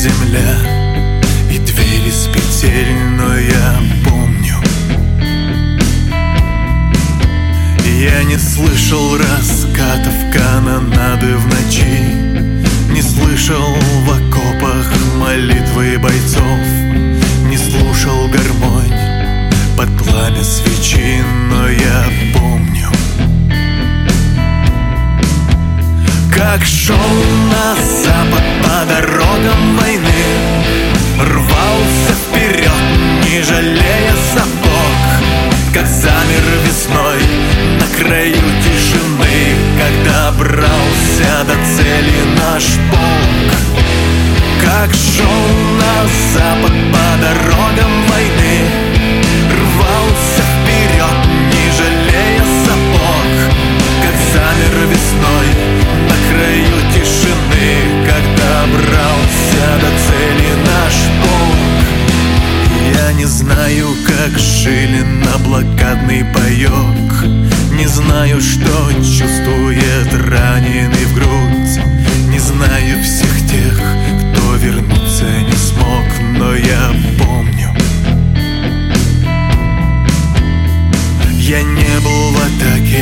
земля и двери с петель, но я помню. Я не слышал раскатов канонады в ночи, не слышал в окопах молитвы бойцов, не слушал гармонь под пламя свечи, но я помню, как шел на запад по дорогам войны, рвался вперед, не жалея сапог, как замер весной на краю тишины, когда брался до цели наш полк. Как шел на запад по дорогам войны, рвался вперед, не жалея сапог, как замер весной на краю тишины, когда брался до цели наш полк. Я не знаю, как жили на блокадный паёк, не знаю, что чувствует раненый в грудь, не знаю всех тех, кто вернуться не смог, но я помню. Я не был в атаке,